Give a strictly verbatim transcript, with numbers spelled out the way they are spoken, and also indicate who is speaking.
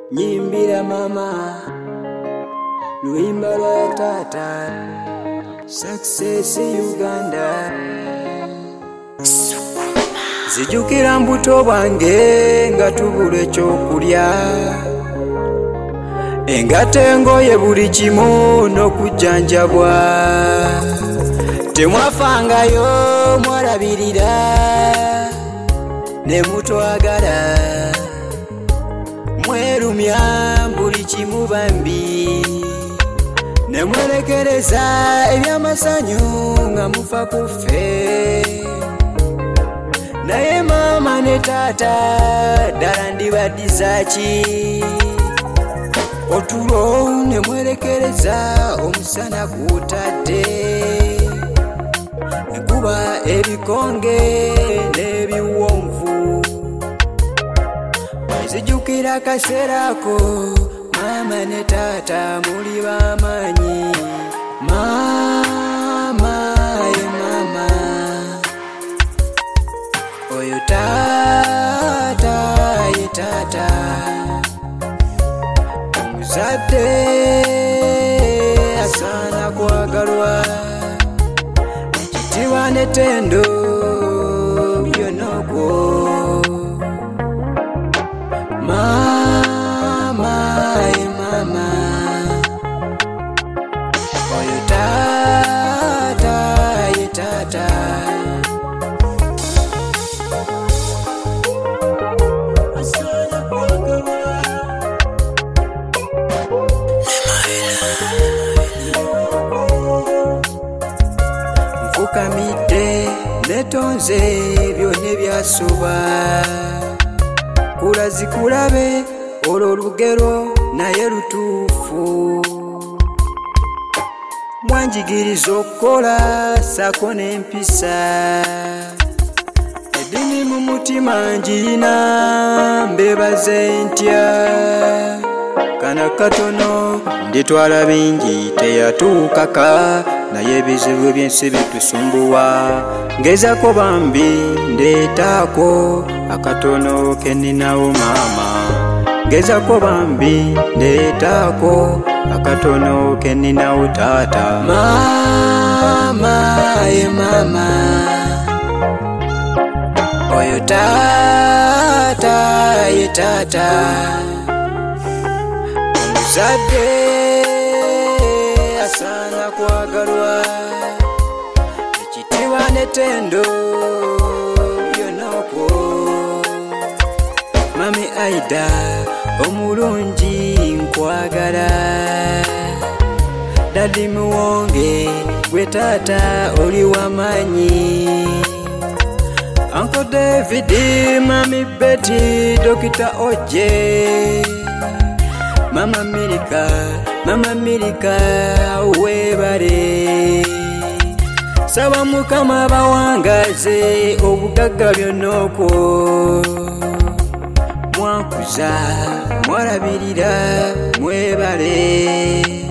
Speaker 1: Nyimbira mama Luimba lwa tata Success Uganda Zijukira mbuto bwange nga tubula ekyokulya Engatengo ye buli kimu n'okujjanjabwa Temwafangayo mwalabirira ne mutwagala Mwerumya buli kimu bambi ne mwelekereza ebyamasanyu nga mufa kufe Naye mama ne tata ddala ndibaddiza ki Otulo ne mwelekereza omusana kutadde Enkuba ebikonge n'ebiwonvu Zijukira kaserako mama ne tata muli bamanyi Mama ye mama Oyo tata ye tata Omuzadde asana kwagalwa Ekitiibwa n'ettendo byonokwo Mama ye mama Oyo tata ye tata Nfukamidde netonze byonna byasoba Kulazi kulabe olwo lugero naye lutuufu Mwanjigiriza okukola sako n'empisa Eddiini mu mutima njirina mbebaze ntya Kana katono nditwala bingi teyatuukaka Naye ebizibu by'ensi bitusumbuwa Ngezako bambi ndeetaako akatono ke nninawo mama Ngezako bambi ndeetaako akatono ke nninawo taata Mama ye mama Oyo taata ye taata Omuzadde asana kwagalwa Ekitiibwa n'ettendo byonokwo Mami Aida omulungi nkwagala Dadi muwonge gwe taata oli w'amaanyi Uncle David, Mami Betty, Dokita Oje Mama Milika, Mama Milika, webale Saba Mukama bawangaze obugagga byonokwo Mwankuza, mwalabirira, mwebale